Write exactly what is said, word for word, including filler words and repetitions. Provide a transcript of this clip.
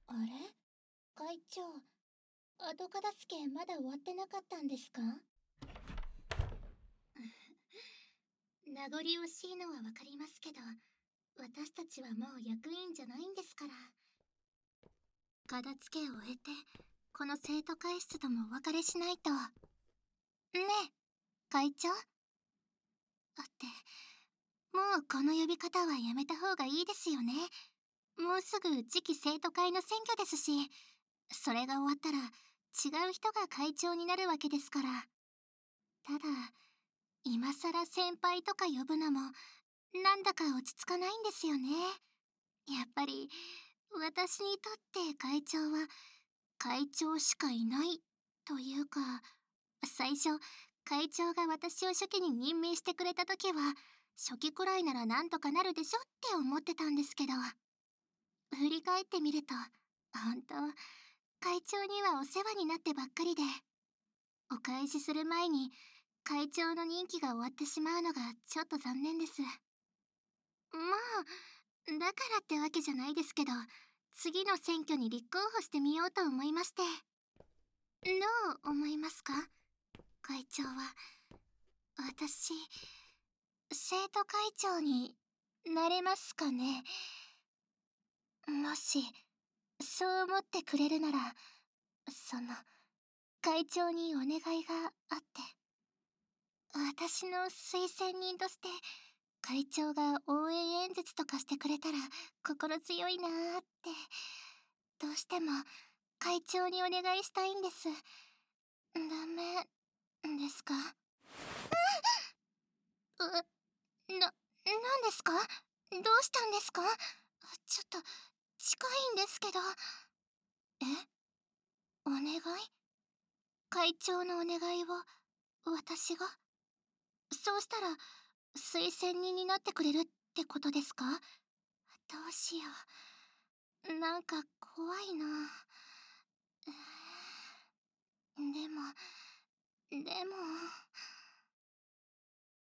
あれ、会長、後片付けまだ終わってなかったんですか？名残惜しいのはわかりますけど、私たちはもう役員じゃないんですから。片付けを終えて、この生徒会室ともお別れしないと。ねえ、会長？だって、もうこの呼び方はやめた方がいいですよね。もうすぐ次期生徒会の選挙ですし、それが終わったら違う人が会長になるわけですから。ただ、今更先輩とか呼ぶのもなんだか落ち着かないんですよね。やっぱり私にとって会長は会長しかいないというか、最初会長が私を初期に任命してくれた時は初期くらいならなんとかなるでしょって思ってたんですけど、振り返ってみると本当会長にはお世話になってばっかりで、お返しする前に会長の任期が終わってしまうのがちょっと残念です。まあ、だからってわけじゃないですけど、次の選挙に立候補してみようと思いまして。どう思いますか、会長は？私、生徒会長になれますかね？もし、そう思ってくれるなら、その、会長にお願いがあって。私の推薦人として、会長が応援演説とかしてくれたら心強いなーって。どうしても会長にお願いしたいんです。ダメですか？う、な、なんですか？どうしたんですか？ちょっと近いんですけど。え？お願い？会長のお願いを私が？そうしたら推薦人になってくれるってことですか？どうしよう。なんか怖いな。でも、でも。